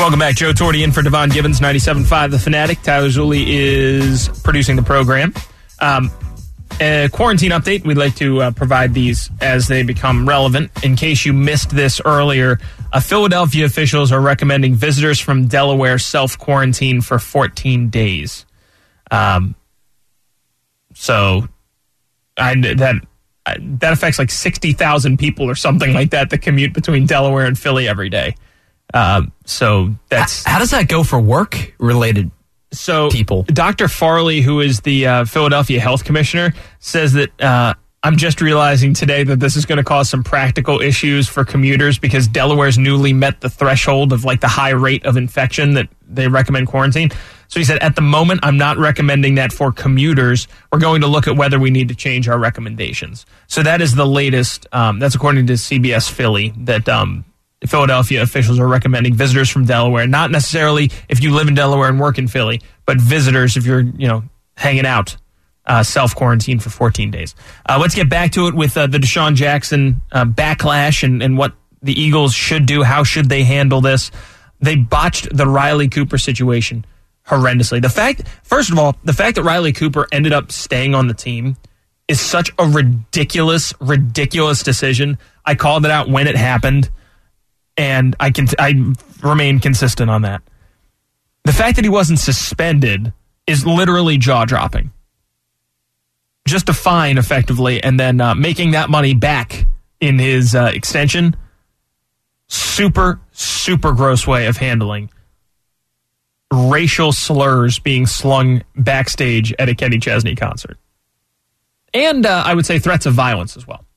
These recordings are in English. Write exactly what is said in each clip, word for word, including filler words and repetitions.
Welcome back. Joe Torti in for Devon Gibbons, ninety-seven point five The Fanatic. Tyler Zulli is producing the program. Um, a quarantine update. We'd like to uh, provide these as they become relevant. In case you missed this earlier, uh, Philadelphia officials are recommending visitors from Delaware self-quarantine for fourteen days. Um, so I, that that affects like sixty thousand people or something like that that commute between Delaware and Philly every day. Um, so that's how, how does that go for work related so people? Doctor Farley, who is the uh, Philadelphia Health Commissioner, says that uh, I'm just realizing today that this is going to cause some practical issues for commuters because Delaware's newly met the threshold of like the high rate of infection that they recommend quarantine. So he said, at the moment, I'm not recommending that for commuters. We're going to look at whether we need to change our recommendations. So that is the latest. Um, that's according to C B S Philly that um, Philadelphia officials are recommending visitors from Delaware, not necessarily if you live in Delaware and work in Philly, but visitors if you're, you know, hanging out, uh, self-quarantine for fourteen days. Uh, let's get back to it with uh, the Deshaun Jackson uh, backlash and, and what the Eagles should do. How should they handle this? They botched the Riley Cooper situation horrendously. The fact, first of all, the fact that Riley Cooper ended up staying on the team is such a ridiculous, ridiculous decision. I called it out when it happened. And I can I remain consistent on that. The fact that he wasn't suspended is literally jaw-dropping. Just a fine, effectively, and then uh, making that money back in his uh, extension. Super, super gross way of handling racial slurs being slung backstage at a Kenny Chesney concert. And uh, I would say threats of violence as well.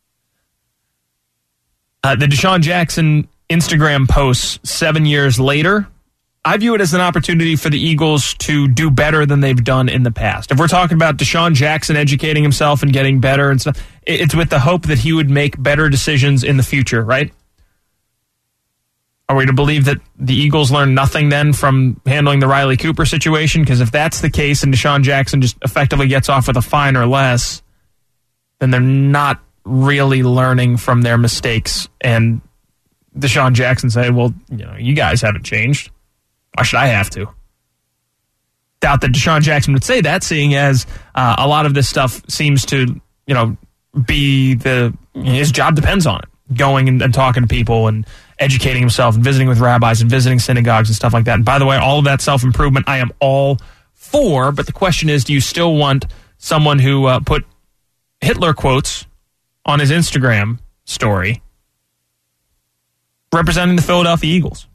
Uh, the Deshaun Jackson Instagram posts seven years later, I view it as an opportunity for the Eagles to do better than they've done in the past. If we're talking about Deshaun Jackson educating himself and getting better and stuff, it's with the hope that he would make better decisions in the future, right? Are we to believe that the Eagles learn nothing then from handling the Riley Cooper situation? Because if that's the case and Deshaun Jackson just effectively gets off with a fine or less, then they're not really learning from their mistakes. And Deshaun Jackson say, well, you know, you guys haven't changed. Why should I have to? Doubt that Deshaun Jackson would say that, seeing as uh, a lot of this stuff seems to, you know, be the, his job depends on it. Going and, and talking to people and educating himself and visiting with rabbis and visiting synagogues and stuff like that. And by the way, all of that self-improvement I am all for, but the question is, do you still want someone who uh, put Hitler quotes on his Instagram story representing the Philadelphia Eagles?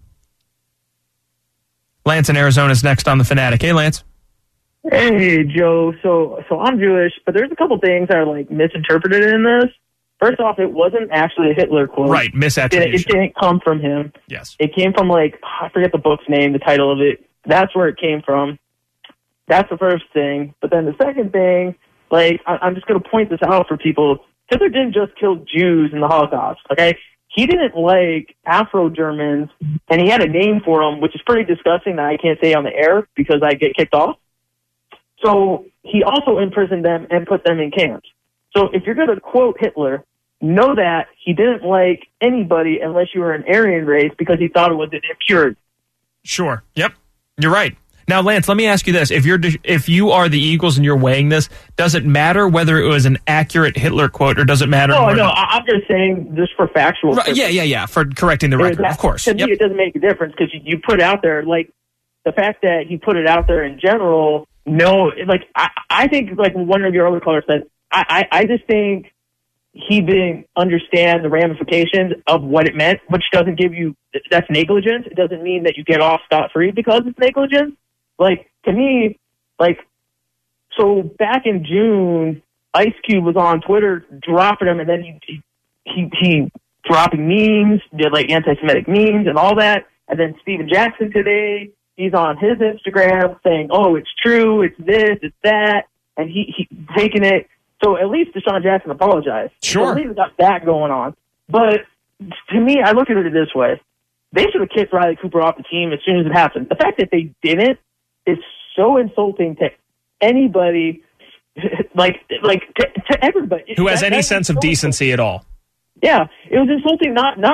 Lance in Arizona is next on The Fanatic. Hey, Lance. Hey, Joe. So so I'm Jewish, but there's a couple things that are like misinterpreted in this. First off, it wasn't actually a Hitler quote. Right, misattribution. It, it didn't come from him. Yes. It came from, like, I forget the book's name, the title of it. That's where it came from. That's the first thing. But then the second thing, like, I, I'm just going to point this out for people. Hitler didn't just kill Jews in the Holocaust, okay? He didn't like Afro-Germans, and he had a name for them, which is pretty disgusting that I can't say on the air because I get kicked off. So he also imprisoned them and put them in camps. So if you're going to quote Hitler, know that he didn't like anybody unless you were an Aryan race because he thought it was an impurity. Sure. Yep. You're right. Now, Lance, let me ask you this. If you're if you are the Eagles and you're weighing this, does it matter whether it was an accurate Hitler quote or does it matter? No, no, I'm just saying just for factual right, Yeah, yeah, yeah, for correcting the record, that, of course. To yep. me, it doesn't make a difference because you, you put it out there, like, the fact that he put it out there in general, no, like, I, I think, like one of your other callers said, I, I, I just think he didn't understand the ramifications of what it meant, which doesn't give you, that's negligence. It doesn't mean that you get off scot-free because it's negligence. Like, to me, like, so back in June, Ice Cube was on Twitter dropping him, and then he, he, he dropping memes, did like anti-Semitic memes and all that. And then Steven Jackson today, he's on his Instagram saying, oh, it's true, it's this, it's that. And he, he taking it. So at least Deshaun Jackson apologized. Sure. So at least we got that going on. But to me, I look at it this way. They should have kicked Riley Cooper off the team as soon as it happened. The fact that they didn't is so insulting to anybody, like like to, to everybody. Who has that, any sense of decency at all. Yeah, it was insulting not, not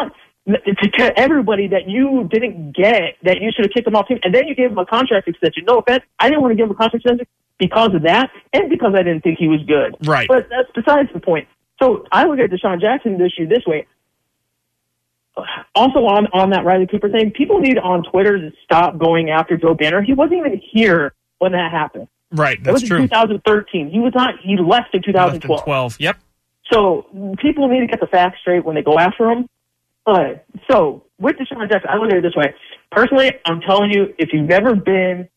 to tell everybody that you didn't get, that you should have kicked him off team, and then you gave him a contract extension. No offense, I didn't want to give him a contract extension because of that, and because I didn't think he was good. Right. But that's besides the point. So I look at Deshaun Jackson issue this way. Also on, on that Riley Cooper thing, people need on Twitter to stop going after Joe Banner. He wasn't even here when that happened. Right, that's true. It was in twenty thirteen. He was not. He left in twenty twelve. Left in twelve. Yep. So people need to get the facts straight when they go after him. But so with Deshaun Jackson, I look at it this way. Personally, I'm telling you, if you've never been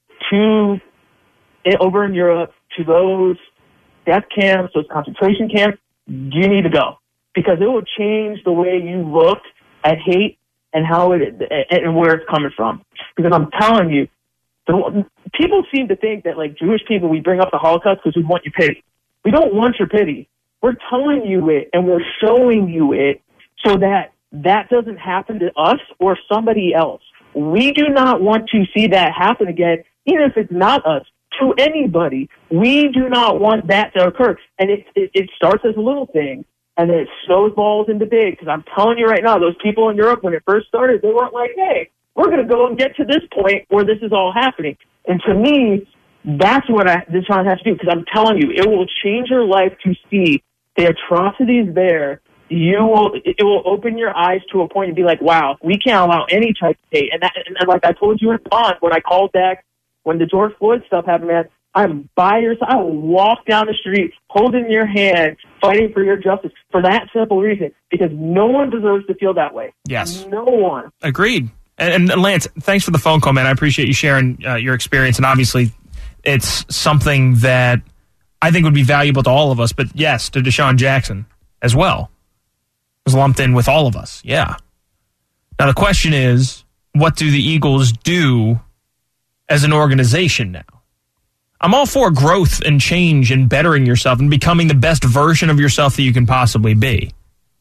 to over in Europe to those death camps, those concentration camps, you need to go, because it will change the way you look at hate and how it and where it's coming from. Because I'm telling you, the, people seem to think that, like, Jewish people, we bring up the Holocaust because we want your pity. We don't want your pity. We're telling you it, and we're showing you it so that that doesn't happen to us or somebody else. We do not want to see that happen again, even if it's not us, to anybody. We do not want that to occur. And it, it, it starts as a little thing, and then it snowballs into big. Because I'm telling you right now, those people in Europe, when it first started, they weren't like, hey, we're going to go and get to this point where this is all happening. And to me, that's what I, Deshaun has to do, because I'm telling you, it will change your life to see the atrocities there. You will, it will open your eyes to a point and be like, wow, we can't allow any type of hate. And, that, and, and like I told you in Bond, when I called back, when the George Floyd stuff happened, man, I'm by your side. I will walk down the street holding your hand, fighting for your justice, for that simple reason, because no one deserves to feel that way. Yes. No one. Agreed. And, and Lance, thanks for the phone call, man. I appreciate you sharing uh, your experience. And obviously, it's something that I think would be valuable to all of us. But yes, to Deshaun Jackson as well. It was lumped in with all of us. Yeah. Now, the question is, what do the Eagles do as an organization now? I'm all for growth and change and bettering yourself and becoming the best version of yourself that you can possibly be.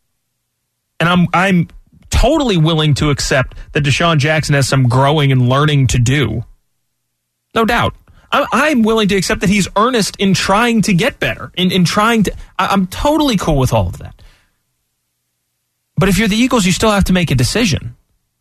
And I'm I'm totally willing to accept that Deshaun Jackson has some growing and learning to do. No doubt. I'm, I'm willing to accept that he's earnest in trying to get better, in, in trying to... I, I'm totally cool with all of that. But if you're the Eagles, you still have to make a decision.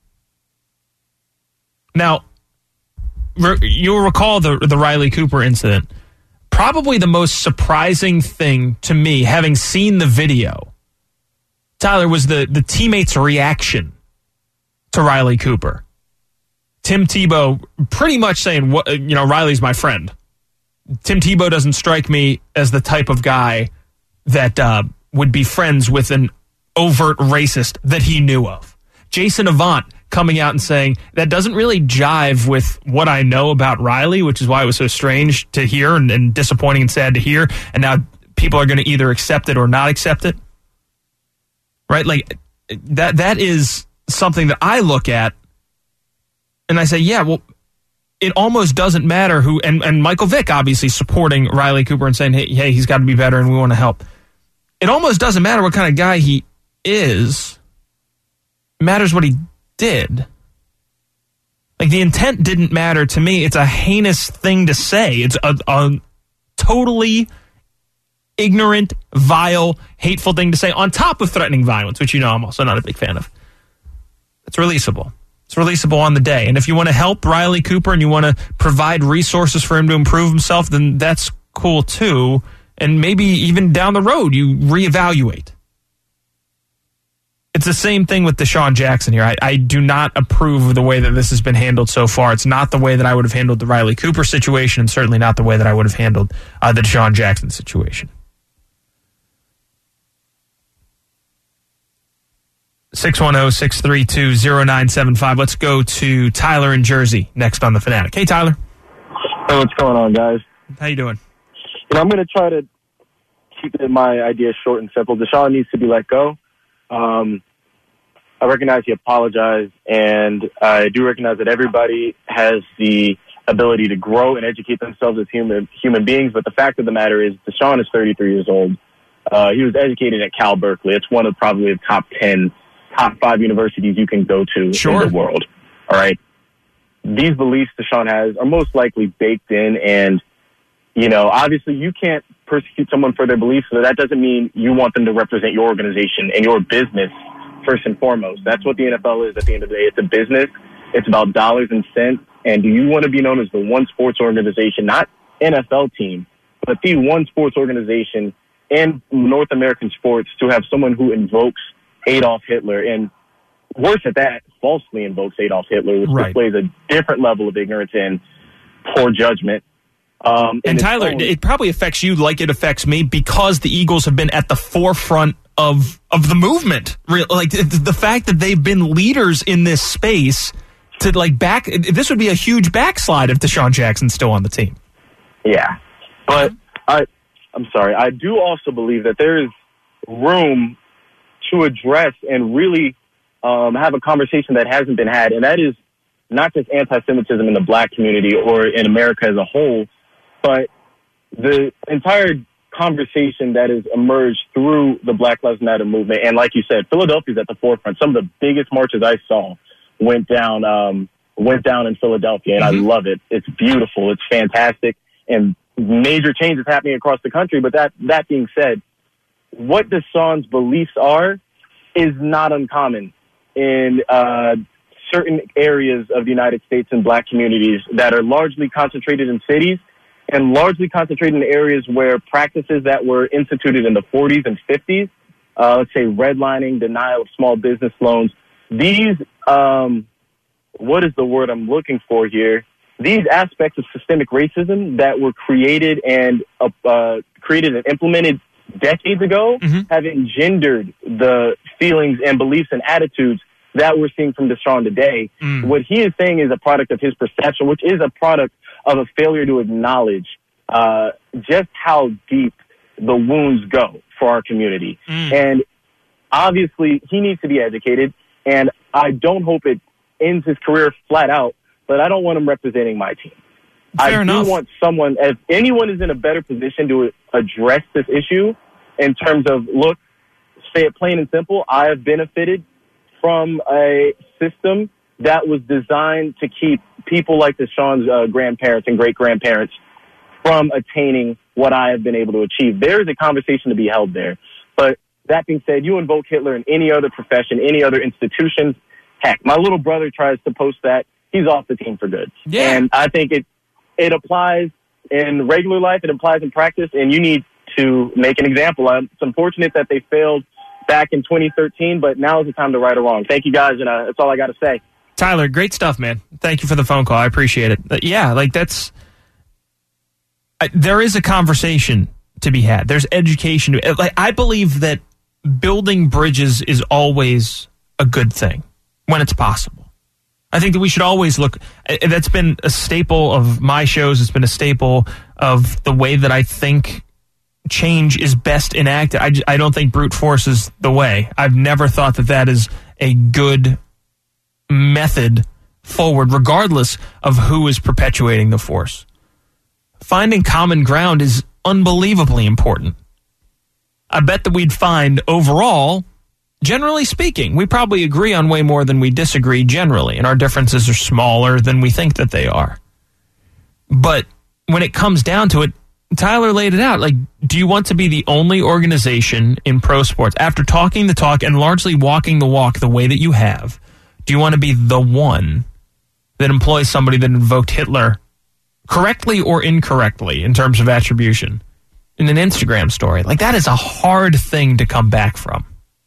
Now, re- you'll recall the, the Riley Cooper incident. Probably the most surprising thing to me, having seen the video, Tyler, was the, the teammates' reaction to Riley Cooper. Tim Tebow pretty much saying, you know, Riley's my friend. Tim Tebow doesn't strike me as the type of guy that uh, would be friends with an overt racist that he knew of. Jason Avant coming out and saying, that doesn't really jive with what I know about Riley, which is why it was so strange to hear and, and disappointing and sad to hear. And now people are going to either accept it or not accept it. Right? Like, that that is something that I look at and I say, yeah, well, it almost doesn't matter who, and, and Michael Vick obviously supporting Riley Cooper and saying, hey, hey, he's got to be better and we want to help. It almost doesn't matter what kind of guy he is. It matters what he did. Like, the intent didn't matter to me. It's a heinous thing to say. It's a, a totally ignorant, vile, hateful thing to say on top of threatening violence, which you know I'm also not a big fan of. It's releasable. It's releasable on the day. And if you want to help Riley Cooper and you want to provide resources for him to improve himself, then that's cool too. And maybe even down the road, you reevaluate. It's the same thing with Deshaun Jackson here. I, I do not approve of the way that this has been handled so far. It's not the way that I would have handled the Riley Cooper situation, and certainly not the way that I would have handled uh, the Deshaun Jackson situation. six one zero, six three two, zero nine seven five. Let's go to Tyler in Jersey next on The Fanatic. Hey, Tyler. Hey, what's going on, guys? How you doing? You know, I'm going to try to keep it, my idea short and simple. Deshaun needs to be let go. Um, I recognize he apologized, and I do recognize that everybody has the ability to grow and educate themselves as human human beings, but the fact of the matter is Deshaun is thirty-three years old. Uh, he was educated at Cal Berkeley. It's one of probably the top ten, top five universities you can go to sure. in the world. All right? These beliefs Deshaun has are most likely baked in, and, you know, obviously you can't persecute someone for their beliefs, so that doesn't mean you want them to represent your organization and your business first and foremost. That's what the N F L is at the end of the day. It's a business. It's about dollars and cents. And do you want to be known as the one sports organization, not N F L team, but the one sports organization in North American sports to have someone who invokes Adolf Hitler, and worse at that, falsely invokes Adolf Hitler, which right. displays a different level of ignorance and poor judgment. Um, and Tyler, own, it probably affects you like it affects me because the Eagles have been at the forefront of of the movement. Like the fact that they've been leaders in this space to like back. This would be a huge backslide if Deshaun Jackson's still on the team. Yeah, but I, I'm sorry. I do also believe that there is room to address and really um, have a conversation that hasn't been had, and that is not just anti-Semitism in the black community or in America as a whole, but the entire conversation that has emerged through the Black Lives Matter movement. And like you said, Philadelphia's at the forefront. Some of the biggest marches I saw went down um, went down in Philadelphia, and mm-hmm. I love it. It's beautiful. It's fantastic, and major changes happening across the country. But that that being said, what Deshaun's beliefs are is not uncommon in uh, certain areas of the United States and black communities that are largely concentrated in cities and largely concentrated in areas where practices that were instituted in the forties and fifties, uh, let's say redlining, denial of small business loans, these, um, what is the word I'm looking for here? These aspects of systemic racism that were created and uh, uh, created and implemented decades ago mm-hmm. have engendered the feelings and beliefs and attitudes that we're seeing from Deshaun today. Mm. What he is saying is a product of his perception, which is a product of a failure to acknowledge uh, just how deep the wounds go for our community. Mm. And obviously, he needs to be educated, and I don't hope it ends his career flat out, but I don't want him representing my team. Fair I enough. do want someone, if anyone is in a better position to address this issue in terms of, look, say it plain and simple, I have benefited from a system that was designed to keep people like Deshaun's uh, grandparents and great-grandparents from attaining what I have been able to achieve. There is a conversation to be held there. But that being said, you invoke Hitler in any other profession, any other institution. Heck, my little brother tries to post that. He's off the team for good. Yeah. And I think it it applies in regular life. It applies in practice. And you need to make an example. It's unfortunate that they failed back in twenty thirteen, but now is the time to right or wrong. Thank you, guys, and uh, that's all I got to say. Tyler, great stuff, man. Thank you for the phone call. I appreciate it. But yeah, like that's I, there is a conversation to be had. There's education. Like I believe that building bridges is always a good thing when it's possible. I think that we should always look. That's been a staple of my shows. It's been a staple of the way that I think change is best enacted. I, I don't think brute force is the way. I've never thought that that is a good method forward, regardless of who is perpetuating the force. Finding common ground is unbelievably important. I bet that we'd find overall, generally speaking, we probably agree on way more than we disagree generally, and our differences are smaller than we think that they are. But when it comes down to it, Tyler laid it out. Like, do you want to be the only organization in pro sports, after talking the talk and largely walking the walk the way that you have, do you want to be the one that employs somebody that invoked Hitler correctly or incorrectly in terms of attribution in an Instagram story? Like, that is a hard thing to come back from.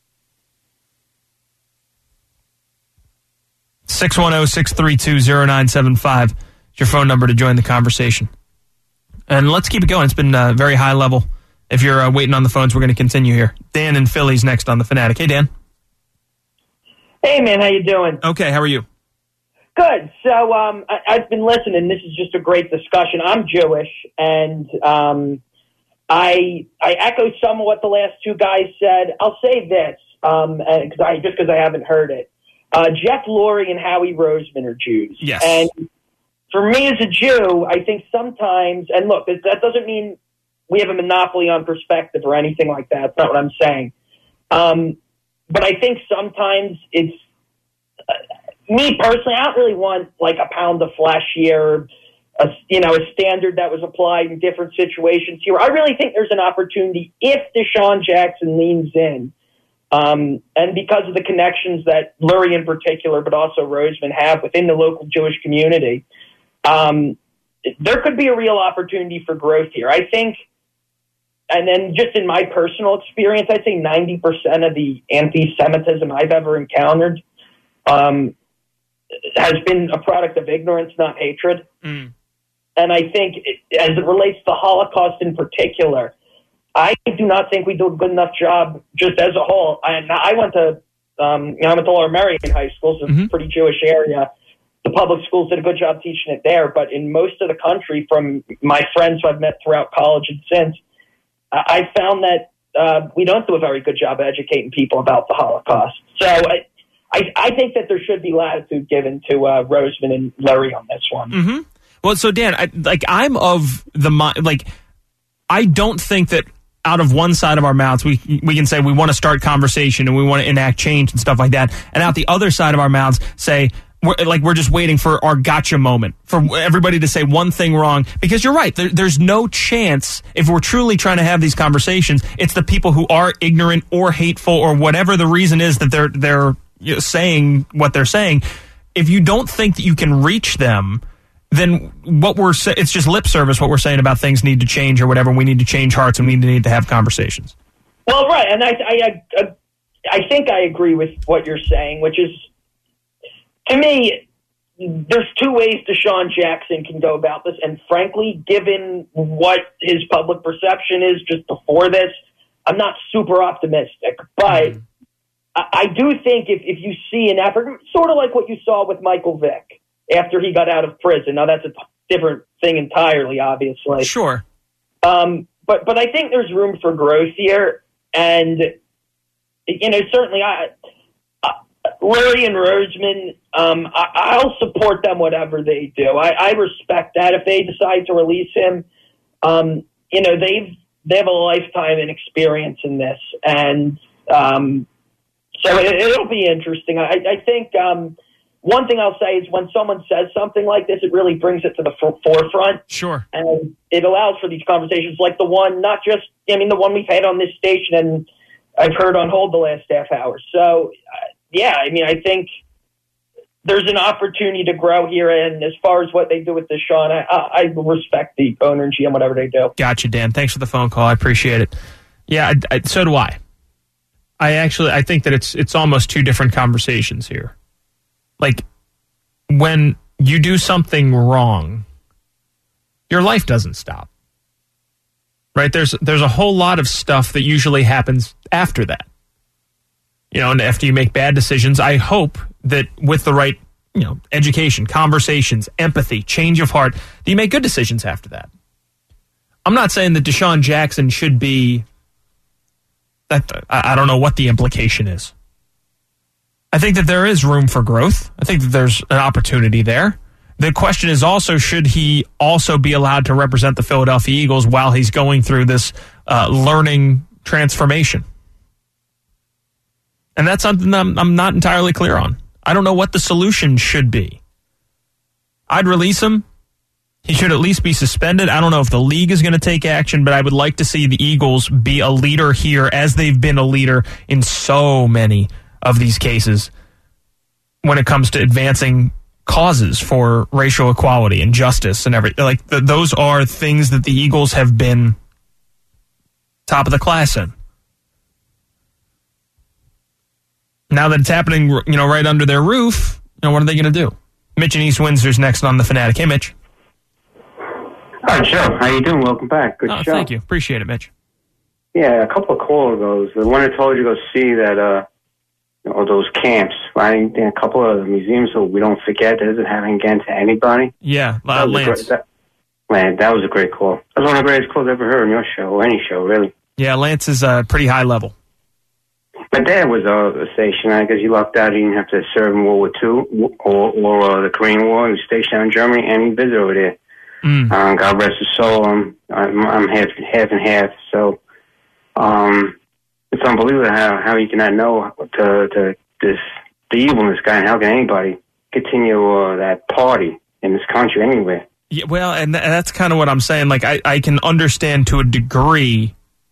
six one zero, six three two, zero nine seven five is your phone number to join the conversation. And let's keep it going. It's been uh, very high level. If you're uh, waiting on the phones, we're going to continue here. Dan in Philly's next on The Fanatic. Hey, Dan. Hey, man. How you doing? Okay. How are you? Good. So um, I, I've been listening. This is just a great discussion. I'm Jewish, and um, I I echo some of what the last two guys said. I'll say this, um, cause I, just because I haven't heard it. Uh, Jeff Lurie and Howie Roseman are Jews. Yes. And for me as a Jew, I think sometimes, and look, that doesn't mean we have a monopoly on perspective or anything like that. That's not what I'm saying. Um, but I think sometimes it's, uh, me personally, I don't really want like a pound of flesh here, a, you know, a standard that was applied in different situations here. I really think there's an opportunity if Deshaun Jackson leans in Um, and because of the connections that Lurie in particular, but also Roseman have within the local Jewish community, um, there could be a real opportunity for growth here. I think, and then just in my personal experience, I'd say ninety percent of the anti-Semitism I've ever encountered um, has been a product of ignorance, not hatred. Mm. And I think it, as it relates to the Holocaust in particular, I do not think we do a good enough job just as a whole. I, I went to, um, you know, I went to Lower Merion High School, so it's mm-hmm. a pretty Jewish area. The public schools did a good job teaching it there, but in most of the country, from my friends who I've met throughout college and since, I found that uh, we don't do a very good job of educating people about the Holocaust. So I, I, I think that there should be latitude given to uh, Roseman and Lurie on this one. Mm-hmm. Well, so Dan, I, like I'm of the mind, like I don't think that out of one side of our mouths we we can say we want to start conversation and we want to enact change and stuff like that, and out the other side of our mouths say we're, like we're just waiting for our gotcha moment for everybody to say one thing wrong. Because you're right, there, there's no chance if we're truly trying to have these conversations. It's the people who are ignorant or hateful or whatever the reason is that they're they're you know, saying what they're saying. If you don't think that you can reach them, then what we're sa- it's just lip service. What we're saying about things need to change or whatever. We need to change hearts and we need to need to have conversations. Well, right, and I I I, I think I agree with what you're saying, which is, to me, there's two ways DeSean Jackson can go about this, and frankly, given what his public perception is just before this, I'm not super optimistic. But mm. I, I do think if, if you see an effort, sort of like what you saw with Michael Vick after he got out of prison. Now, that's a t- different thing entirely, obviously. Sure. Um, but but I think there's room for growth here, and, you know, certainly I... Lurie and Roseman, um, I, I'll support them whatever they do. I, I respect that. If they decide to release him, um, you know, they've they have a lifetime in experience in this, and um, so it, it'll be interesting. I, I think um, one thing I'll say is when someone says something like this, it really brings it to the f- forefront. Sure, and it allows for these conversations, like the one, not just I mean the one we've had on this station, and I've heard on hold the last half hour. So. Uh, Yeah, I mean, I think there's an opportunity to grow here, and as far as what they do with DeSean, I, I respect the owner and G M, whatever they do. Gotcha, Dan. Thanks for the phone call. I appreciate it. Yeah, I, I, so do I. I actually, I think that it's it's almost two different conversations here. Like, when you do something wrong, your life doesn't stop. Right? There's there's a whole lot of stuff that usually happens after that. You know, and after you make bad decisions, I hope that with the right, you know, education, conversations, empathy, change of heart, that you make good decisions after that. I'm not saying that DeSean Jackson should be, that I don't know what the implication is. I think that there is room for growth. I think that there's an opportunity there. The question is also, should he also be allowed to represent the Philadelphia Eagles while he's going through this uh, learning transformation? And that's something I'm, I'm not entirely clear on. I don't know what the solution should be. I'd release him. He should at least be suspended. I don't know if the league is going to take action, but I would like to see the Eagles be a leader here, as they've been a leader in so many of these cases when it comes to advancing causes for racial equality and justice and everything. Like, th- those are things that the Eagles have been top of the class in. Now that it's happening, you know, right under their roof, you know, what are they going to do? Mitch in East Windsor's next on The Fanatic. Hey, Mitch. Hi, Joe. How you doing? Welcome back. Good oh, show. Thank you. Appreciate it, Mitch. Yeah, a couple of calls ago, the one that told you to go see that, uh, you know, those camps, right? A couple of museums, so we don't forget that doesn't happen again to anybody. Yeah, uh, Lance. Great, that, man, that was a great call. That was one of the greatest calls I've ever heard on your show, or any show, really. Yeah, Lance is uh, pretty high level. My dad was uh, stationed, I guess he lucked out. He didn't have to serve in World War Two or, or uh, the Korean War. He was stationed in Germany, and he visited over there. Mm. Um, God rest his soul. Um, I'm, I'm half, half and half. So um, it's unbelievable how, how you cannot know to, to this the evil in this guy, and how can anybody continue uh, that party in this country anywhere? Yeah, well, and th- that's kind of what I'm saying. Like, I, I can understand to a degree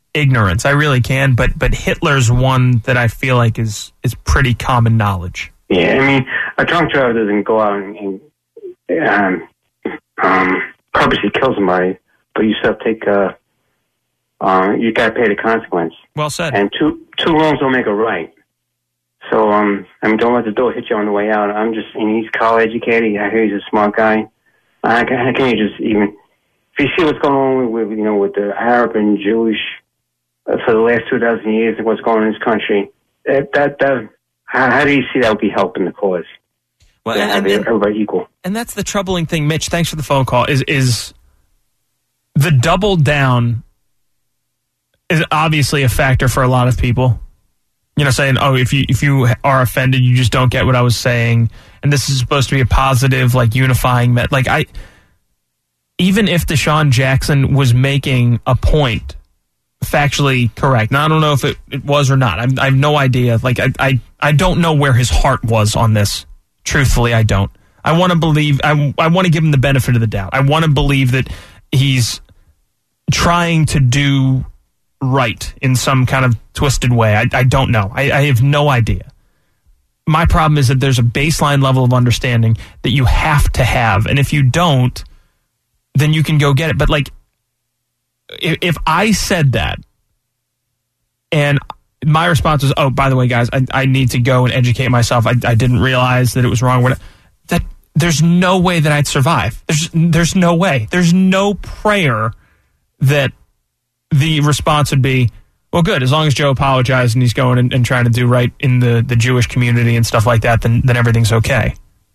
ignorance. I really can, but but Hitler's one that I feel like is is pretty common knowledge. Yeah, I mean, a drunk driver doesn't go out and, and um, um, purposely kill somebody, but you still take uh, uh, you got to pay the consequence. Well said. And two two wrongs don't make a right. So um, I mean, don't let the door hit you on the way out. I'm just, and he's college educated. I hear he's a smart guy. How can, how can you just even, if you see what's going on with, you know, with the Arab and Jewish uh, for the last two thousand years and what's going on in this country, that that, that how, how do you see that would be helping the cause? Well, yeah, and, and, everybody equal. And that's the troubling thing, Mitch. Thanks for the phone call. Is is the double down is obviously a factor for a lot of people. You know, saying, "Oh, if you if you are offended, you just don't get what I was saying," and this is supposed to be a positive, like unifying. Met like I, even if Deshaun Jackson was making a point, factually correct. Now I don't know if it, it was or not. I, I have no idea. Like I, I I don't know where his heart was on this. Truthfully, I don't. I want to believe. I I want to give him the benefit of the doubt. I want to believe that he's trying to do right in some kind of twisted way. I, I don't know. I, I have no idea. My problem is that there's a baseline level of understanding that you have to have, and if you don't, then you can go get it. But like, if, if I said that, and my response was, "Oh, by the way, guys, I, I need to go and educate myself. I, I didn't realize that it was wrong." That there's no way that I'd survive. There's there's no way. There's no prayer that the response would be, well, good, as long as Joe apologized and he's going and, and trying to do right in the, the Jewish community and stuff like that, then then everything's okay.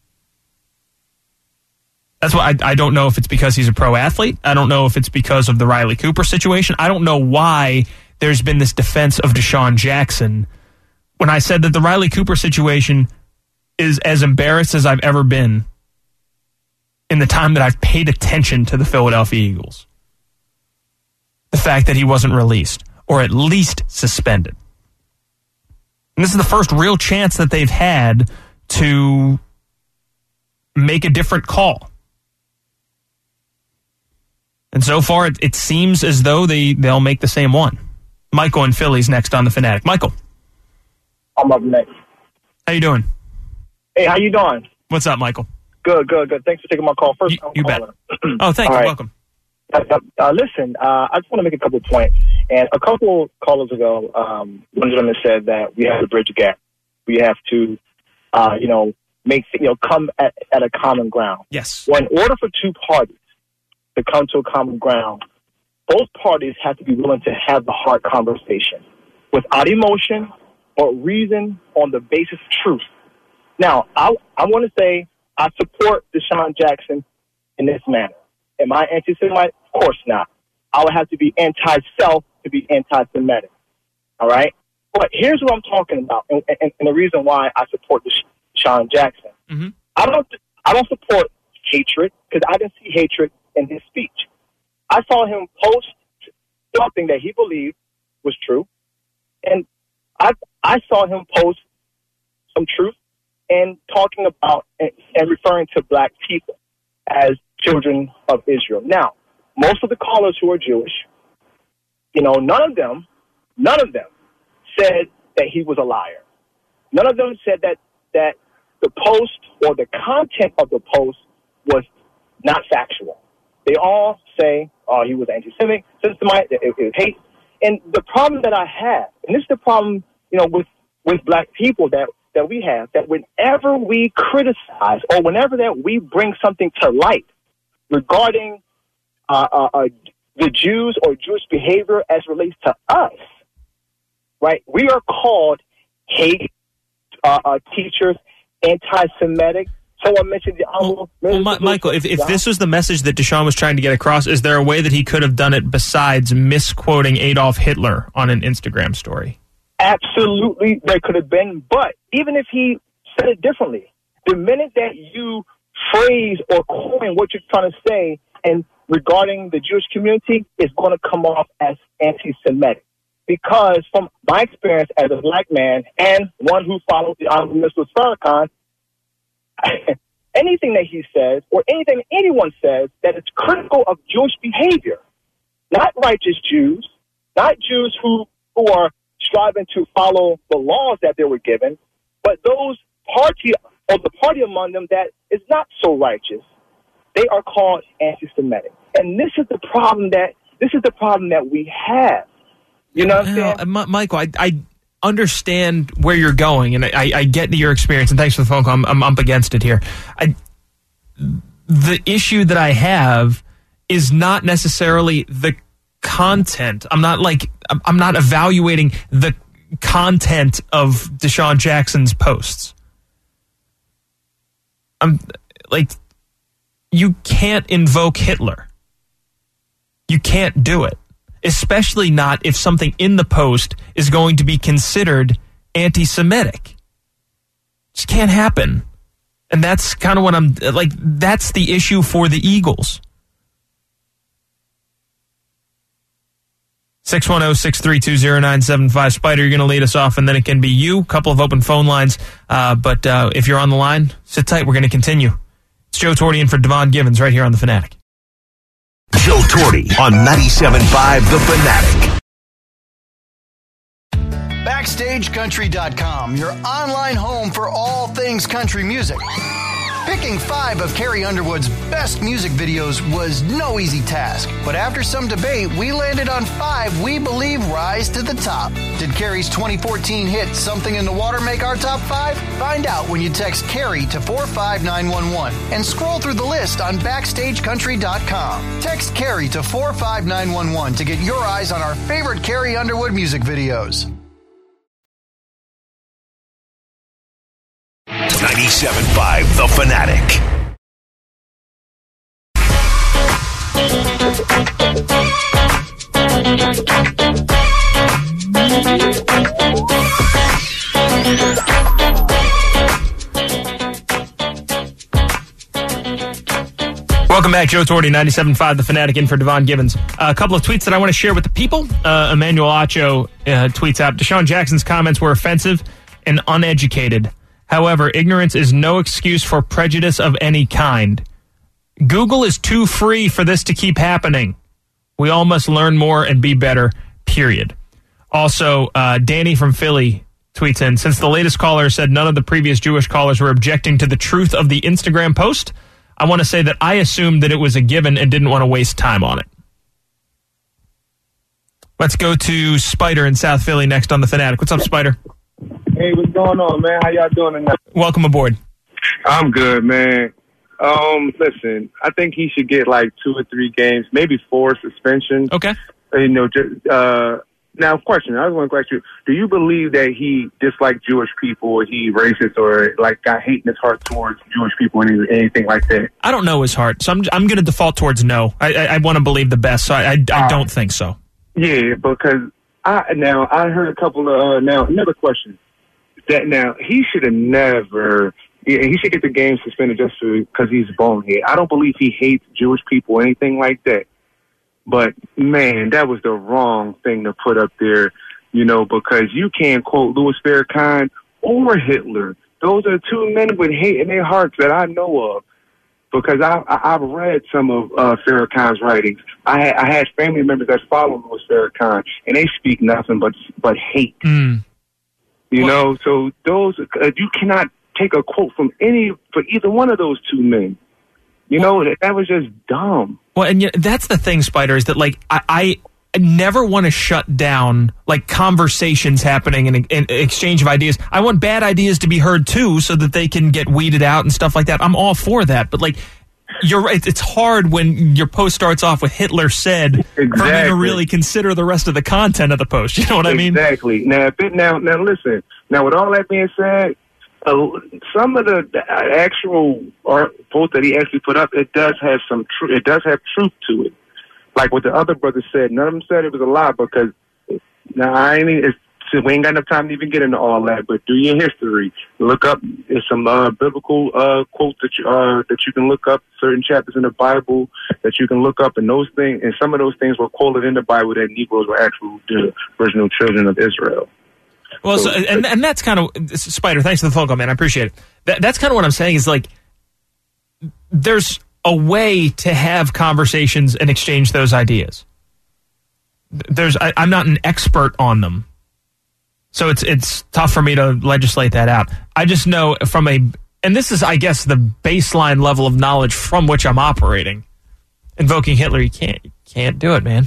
That's why I, I don't know if it's because he's a pro athlete. I don't know if it's because of the Riley Cooper situation. I don't know why there's been this defense of Deshaun Jackson when I said that the Riley Cooper situation is as embarrassed as I've ever been in the time that I've paid attention to the Philadelphia Eagles. The fact that he wasn't released, or at least suspended. And this is the first real chance that they've had to make a different call. And so far, it, it seems as though they, they'll make the same one. Michael in Philly's next on The Fanatic. Michael. I'm up next. How you doing? Hey, how you doing? What's up, Michael? Good, good, good. Thanks for taking my call. First, you, you bet. Oh, thanks. You're right. welcome. Uh, uh, listen, uh, I just want to make a couple of points. And a couple callers ago, um, one gentleman said that we have to bridge a gap. We have to, uh, you know, make you know come at, at a common ground. Yes. Well, in order for two parties to come to a common ground, both parties have to be willing to have the hard conversation without emotion or reason on the basis of truth. Now, I I want to say I support Deshaun Jackson in this manner. Am I anti-Semite? Of course not. I would have to be anti-self to be anti-Semitic. All right? But here's what I'm talking about, and, and, and the reason why I support Deshaun Jackson. Mm-hmm. I don't I don't support hatred, because I didn't see hatred in his speech. I saw him post something that he believed was true, and I I saw him post some truth and talking about and, and referring to black people as children of Israel. Now, most of the callers who are Jewish, you know, none of them, none of them said that he was a liar. None of them said that, that the post or the content of the post was not factual. They all say, oh, he was anti-Semitic, Semite, it, it was hate. And the problem that I have, and this is the problem, you know, with, with black people that, that we have, that whenever we criticize or whenever that we bring something to light regarding uh, uh, uh, the Jews or Jewish behavior as relates to us, right, we are called hate uh, uh, teachers, anti-Semitic. Someone mentioned the well, well, Ma- Michael, if, if this was the message that Deshaun was trying to get across, is there a way that he could have done it besides misquoting Adolf Hitler on an Instagram story? Absolutely, there could have been. But even if he said it differently, the minute that you phrase or coin what you're trying to say and regarding the Jewish community, it's going to come off as anti-Semitic. Because from my experience as a black man and one who follows the Honorable Mister Farrakhan, anything that he says or anything anyone says that is critical of Jewish behavior, not righteous Jews, not Jews who, who are striving to follow the laws that they were given, but those party or the party among them that is not so righteous. They are called anti-Semitic. And this is the problem that this is the problem that we have. You know what I'm saying? Uh, Michael, I, I understand where you're going, and I, I get your experience, and thanks for the phone call. I'm, I'm up against it here. I, the issue that I have is not necessarily the content. I'm not like I'm not evaluating the content of Deshaun Jackson's posts. I'm like, you can't invoke Hitler. You can't do it, especially not if something in the post is going to be considered anti-Semitic. Just can't happen. And that's kind of what I'm like, that's the issue for the Eagles. six one zero, six three two, zero nine seven five. Spider, you're going to lead us off, and then it can be you. Couple of open phone lines. Uh, but uh, if you're on the line, sit tight. We're going to continue. It's Joe Torti in for Devon Givens right here on The Fanatic. Joe Torti on ninety-seven point five The Fanatic. Backstage Country dot com, your online home for all things country music. Picking five of Carrie Underwood's best music videos was no easy task, but after some debate, we landed on five we believe rise to the top. Did Carrie's twenty fourteen hit Something in the Water make our top five? Find out when you text Carrie to four five nine one one and scroll through the list on Backstage Country dot com. Text Carrie to four five nine one one to get your eyes on our favorite Carrie Underwood music videos. ninety-seven point five The Fanatic. Welcome back, Joe Torti, ninety-seven point five The Fanatic, in for Devon Givens. Uh, a couple of tweets that I want to share with the people. Uh, Emmanuel Acho uh, tweets out, Deshaun Jackson's comments were offensive and uneducated. However, ignorance is no excuse for prejudice of any kind. Google is too free for this to keep happening. We all must learn more and be better, period. Also, uh, Danny from Philly tweets in, since the latest caller said none of the previous Jewish callers were objecting to the truth of the Instagram post, I want to say that I assumed that it was a given and didn't want to waste time on it. Let's go to Spider in South Philly next on The Fanatic. What's up, Spider? Hey, what's going on, man? How y'all doing tonight? Welcome aboard. I'm good, man. Um, listen, I think he should get like two or three games, maybe four suspension. Okay. You know, just, uh, now, question. I was going to ask you: do you believe that he disliked Jewish people, or he racist, or like got hate in his heart towards Jewish people, and anything like that? I don't know his heart, so I'm I'm going to default towards no. I I, I want to believe the best, so I I, I don't uh, think so. Yeah, because I now I heard a couple of uh, now another question. That now he should have never. Yeah, he should get the game suspended just because he's bonehead. I don't believe he hates Jewish people or anything like that. But man, that was the wrong thing to put up there, you know, because you can't quote Louis Farrakhan or Hitler. Those are two men with hate in their hearts that I know of. Because I, I, I've read some of uh, Farrakhan's writings. I, I had family members that follow Louis Farrakhan, and they speak nothing but but hate. Mm. You know, so those uh, you cannot take a quote from any for either one of those two men. You know, that, that was just dumb. Well, and you know, that's the thing, Spider, is that like I, I never want to shut down like conversations happening and an exchange of ideas. I want bad ideas to be heard too, so that they can get weeded out and stuff like that. I'm all for that, but like. You're right. It's hard when your post starts off with Hitler said exactly. for me to really consider the rest of the content of the post. You know what exactly. I mean? Exactly. Now, if it, now, now, listen. Now, with all that being said, uh, some of the, the actual art post that he actually put up, it does have some truth. It does have truth to it. Like what the other brother said. None of them said it was a lie because now I ain't. It's, we ain't got enough time to even get into all that, but do your history. Look up some uh, biblical uh, quotes that you uh, that you can look up, certain chapters in the Bible that you can look up, and those things, and some of those things were quoted in the Bible that Negroes were actual the original children of Israel. Well, so, and and that's kind of Spider. Thanks for the phone call, man. I appreciate it. That, that's kind of what I'm saying is like there's a way to have conversations and exchange those ideas. there's I, I'm not an expert on them. So it's it's tough for me to legislate that out. I just know from a, and this is, I guess, the baseline level of knowledge from which I'm operating. Invoking Hitler, you can't, you can't do it, man.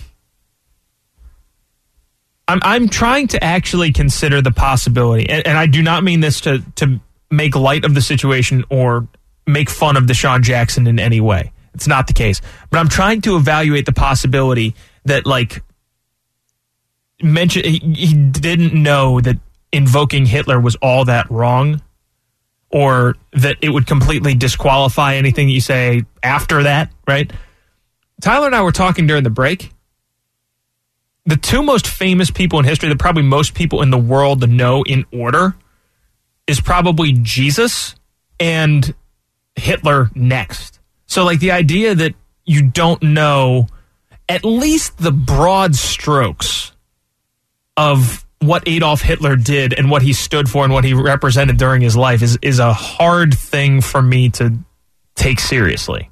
I'm I'm trying to actually consider the possibility, and, and I do not mean this to, to make light of the situation or make fun of Deshaun Jackson in any way. It's not the case. But I'm trying to evaluate the possibility that, like, mention he, he didn't know that invoking Hitler was all that wrong, or that it would completely disqualify anything you say after that, right? Tyler and I were talking during the break. The two most famous people in history that probably most people in the world know in order is probably Jesus and Hitler next. So, like, the idea that you don't know at least the broad strokes of what Adolf Hitler did and what he stood for and what he represented during his life is, is a hard thing for me to take seriously.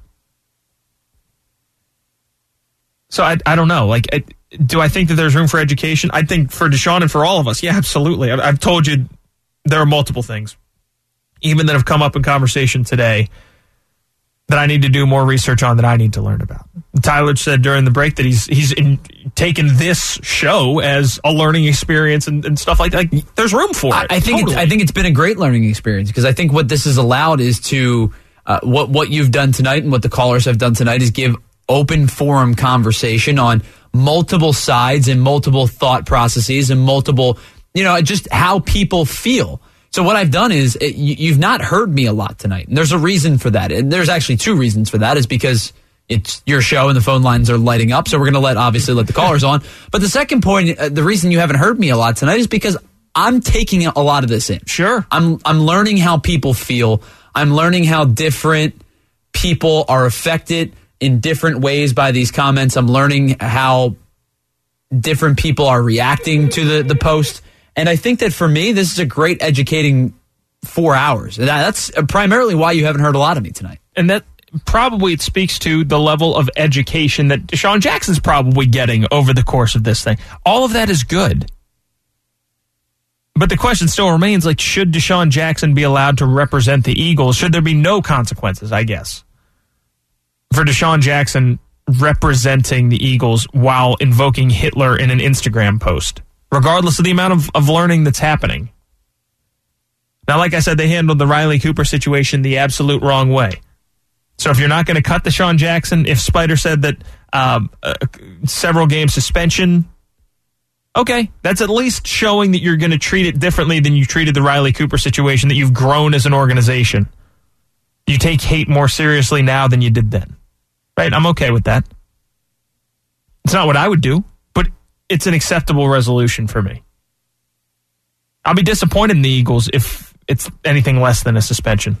So I, I don't know. Like, I, do I think that there's room for education? I think for Deshaun and for all of us, yeah, absolutely. I, I've told you there are multiple things, even that have come up in conversation today, that I need to do more research on, that I need to learn about. Tyler said during the break that he's he's in, taken this show as a learning experience and, and stuff like that. Like, there's room for it. I, I think totally. it's, I think it's been a great learning experience, because I think what this has allowed is to uh, what what you've done tonight and what the callers have done tonight is give open forum conversation on multiple sides and multiple thought processes and multiple, you know, just how people feel. So what I've done is, it, you, you've not heard me a lot tonight. And there's a reason for that. And there's actually two reasons for that, is because it's your show and the phone lines are lighting up. So we're going to let, obviously, let the callers on. But the second point, uh, the reason you haven't heard me a lot tonight is because I'm taking a lot of this in. Sure. I'm, I'm learning how people feel. I'm learning how different people are affected in different ways by these comments. I'm learning how different people are reacting to the, the post. And I think that for me, this is a great educating four hours. That's primarily why you haven't heard a lot of me tonight. And that probably it speaks to the level of education that Deshaun Jackson's probably getting over the course of this thing. All of that is good. But the question still remains, like, should Deshaun Jackson be allowed to represent the Eagles? Should there be no consequences, I guess, for Deshaun Jackson representing the Eagles while invoking Hitler in an Instagram post, regardless of the amount of, of learning that's happening? Now, like I said, they handled the Riley Cooper situation the absolute wrong way. So if you're not going to cut Deshaun Jackson, if Spider said that um, uh, several game suspension, okay, that's at least showing that you're going to treat it differently than you treated the Riley Cooper situation, that you've grown as an organization. You take hate more seriously now than you did then. Right? I'm okay with that. It's not what I would do, but it's an acceptable resolution for me. I'll be disappointed in the Eagles if it's anything less than a suspension.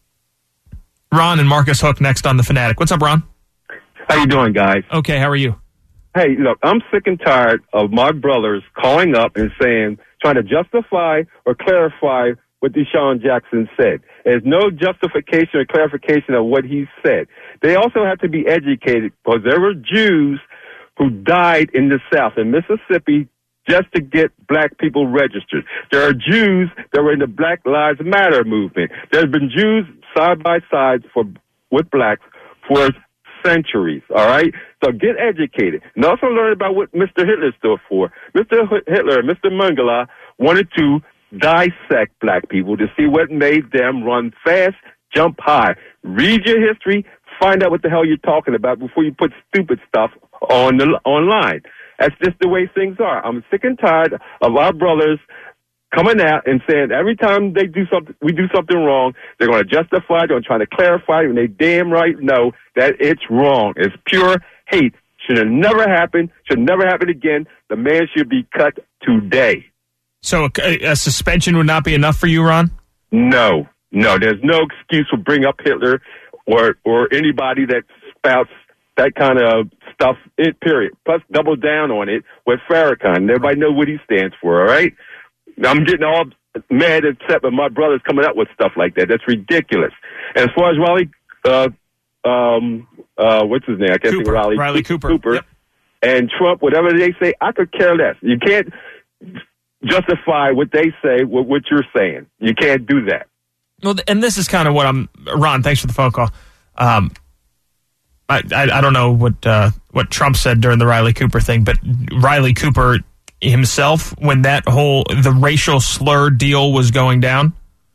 Ron and Marcus Hook next on The Fanatic. What's up, Ron? How you doing, guys? Okay, how are you? Hey, look, I'm sick and tired of my brothers calling up and saying, trying to justify or clarify what Deshaun Jackson said. There's no justification or clarification of what he said. They also have to be educated, because there were Jews who died in the South, in Mississippi, just to get black people registered. There are Jews that were in the Black Lives Matter movement. There's been Jews side by side for with blacks for centuries, all right? So get educated. And also learn about what Mister Hitler stood for. Mister Hitler and Mister Mengele wanted to dissect black people to see what made them run fast, jump high. Read your history, find out what the hell you're talking about before you put stupid stuff on the online. That's just the way things are. I'm sick and tired of our brothers coming out and saying every time they do something, we do something wrong, they're going to justify, they're going to try to clarify, and they damn right know that it's wrong. It's pure hate. Should have never happened. Should never happen again. The man should be cut today. So a, a suspension would not be enough for you, Ron? No, no. There's no excuse for bring up Hitler or or anybody that spouts that kind of stuff, it, period. Plus, double down on it with Farrakhan. Everybody know what he stands for, all right? Now, I'm getting all mad and upset with my brothers coming up with stuff like that. That's ridiculous. And as far as Riley, uh, um, uh, what's his name? I can't think of Riley. Riley Cooper. Cooper. Yep. and Trump, whatever they say, I could care less. You can't justify what they say with what you're saying. You can't do that. Well, and this is kind of what I'm, Ron, thanks for the phone call. Um, I, I, I don't know what uh, what Trump said during the Riley Cooper thing, but Riley Cooper himself, when that whole, the racial slur deal was going down,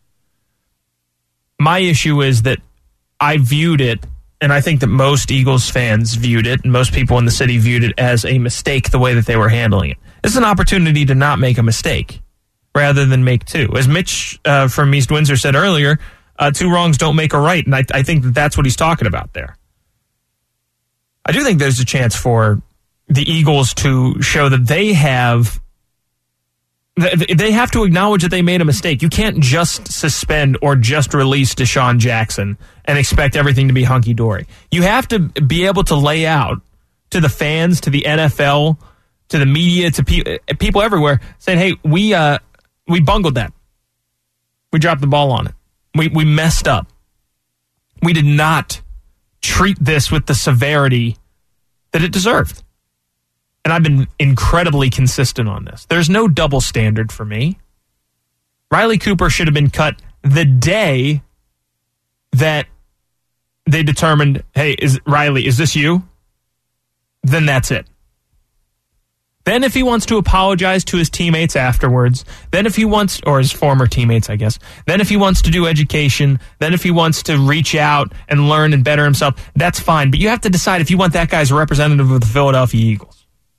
my issue is that I viewed it, and I think that most Eagles fans viewed it, and most people in the city viewed it as a mistake the way that they were handling it. It's an opportunity to not make a mistake rather than make two. As Mitch uh, from East Windsor said earlier, uh, two wrongs don't make a right, and I, I think that that's what he's talking about there. I do think there's a chance for the Eagles to show that they have they have to acknowledge that they made a mistake. You can't just suspend or just release Deshaun Jackson and expect everything to be hunky-dory. You have to be able to lay out to the fans, to the N F L, to the media, to pe- people everywhere, saying, hey, we uh, we bungled that. We dropped the ball on it. We we messed up. We did not treat this with the severity that it deserved. And I've been incredibly consistent on this. There's no double standard for me. Riley Cooper should have been cut the day that they determined, hey, is Riley, is this you? Then that's it. Then if he wants to apologize to his teammates afterwards, then if he wants, or his former teammates, I guess, then if he wants to do education, then if he wants to reach out and learn and better himself, that's fine. But you have to decide if you want that guy as a representative of the Philadelphia Eagles.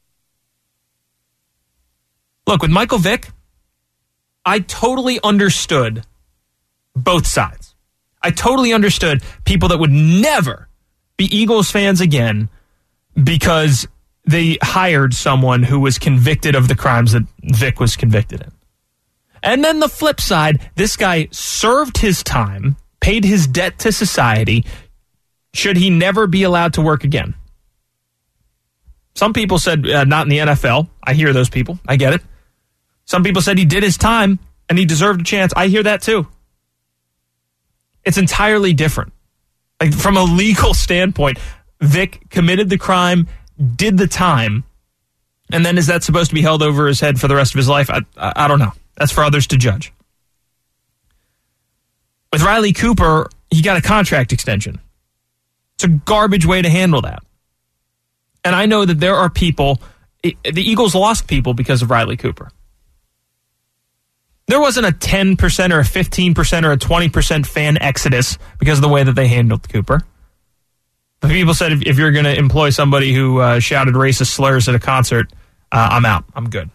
Look, with Michael Vick, I totally understood both sides. I totally understood people that would never be Eagles fans again because they hired someone who was convicted of the crimes that Vick was convicted in. And then the flip side, this guy served his time, paid his debt to society. Should he never be allowed to work again? Some people said uh, not in the N F L. I hear those people. I get it. Some people said he did his time and he deserved a chance. I hear that too. It's entirely different. Like from a legal standpoint, Vick committed the crime, did the time, and then is that supposed to be held over his head for the rest of his life? I, I, I don't know. That's for others to judge. With Riley Cooper, he got a contract extension. It's a garbage way to handle that. And I know that there are people, the Eagles lost people because of Riley Cooper. There wasn't a ten percent or a fifteen percent or a twenty percent fan exodus because of the way that they handled Cooper. But people said if, if you're going to employ somebody who uh, shouted racist slurs at a concert, uh, I'm out. I'm good.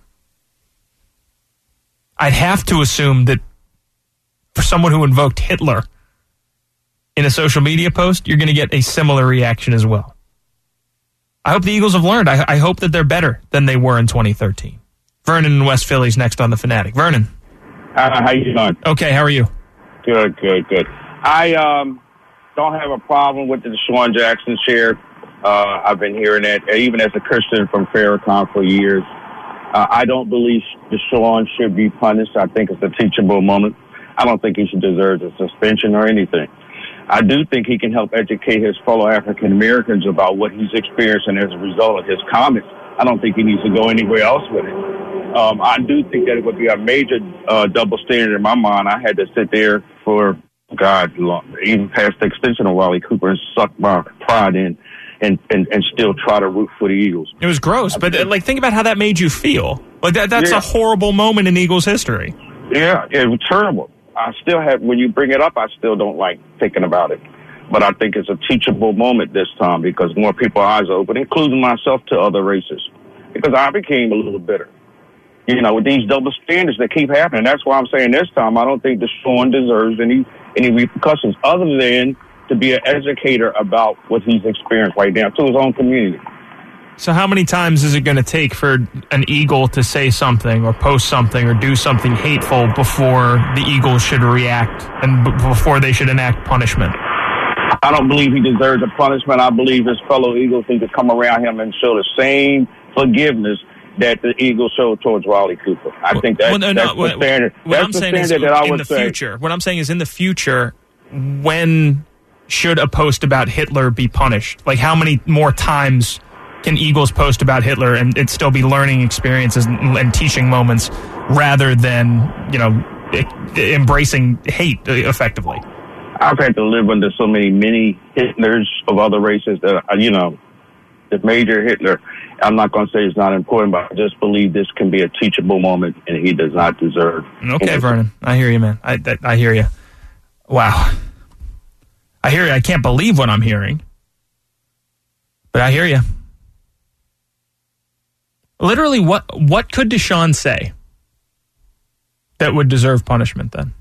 I'd have to assume that for someone who invoked Hitler in a social media post, you're going to get a similar reaction as well. I hope the Eagles have learned. I, I hope that they're better than they were in twenty thirteen. Vernon in West Philly's next on The Fanatic. Vernon. Uh, how you doing? Okay, how are you? Good, good, good. I um, don't have a problem with the Deshaun Jackson share. Uh, I've been hearing that, even as a Christian from Farrakhan for years. Uh, I don't believe Deshaun should be punished. I think it's a teachable moment. I don't think he should deserve a suspension or anything. I do think he can help educate his fellow African Americans about what he's experiencing as a result of his comments. I don't think he needs to go anywhere else with it. Um, I do think that it would be a major uh, double standard in my mind. I had to sit there for, God, long, even past the extension of Riley Cooper and suck my pride in and, and, and still try to root for the Eagles. It was gross, but uh, like think about how that made you feel. Like that, that's yeah. a horrible moment in Eagles history. Yeah, it was terrible. I still have, when you bring it up, I still don't like thinking about it. But I think it's a teachable moment this time because more people's eyes are open, including myself, to other races. Because I became a little bitter. You know, with these double standards that keep happening. That's why I'm saying this time I don't think Deshaun deserves any any repercussions other than to be an educator about what he's experienced right now to his own community. So how many times is it going to take for an Eagle to say something or post something or do something hateful before the Eagles should react and b- before they should enact punishment? I don't believe he deserves a punishment. I believe his fellow Eagles need to come around him and show the same forgiveness that the Eagles showed towards Riley Cooper. I think that, well, no, that's no, the standard. What that's I'm the saying standard is that I would in the say. Future. What I'm saying is in the future, when should a post about Hitler be punished? Like how many more times can Eagles post about Hitler and it still be learning experiences and, and teaching moments rather than, you know, embracing hate effectively? I've had to live under so many mini Hitlers of other races that, you know, the major Hitler, I'm not going to say it's not important, but I just believe this can be a teachable moment, and he does not deserve. Okay, Vernon. I hear you, man. I, I, I hear you. Wow. I hear you. I can't believe what I'm hearing. But I hear you. Literally, what, what could Deshaun say that would deserve punishment then?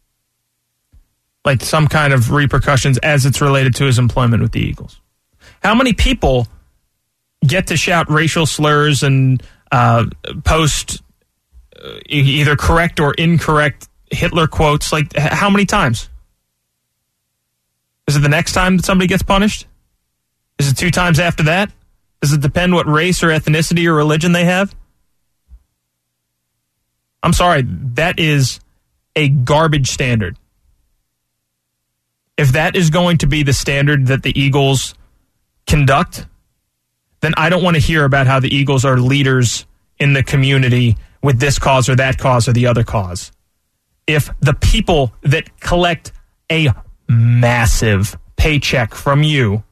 Like some kind of repercussions as it's related to his employment with the Eagles. How many people get to shout racial slurs and uh, post uh, either correct or incorrect Hitler quotes? Like, how many times? Is it the next time that somebody gets punished? Is it two times after that? Does it depend what race or ethnicity or religion they have? I'm sorry, that is a garbage standard. If that is going to be the standard that the Eagles conduct, then I don't want to hear about how the Eagles are leaders in the community with this cause or that cause or the other cause. If the people that collect a massive paycheck from you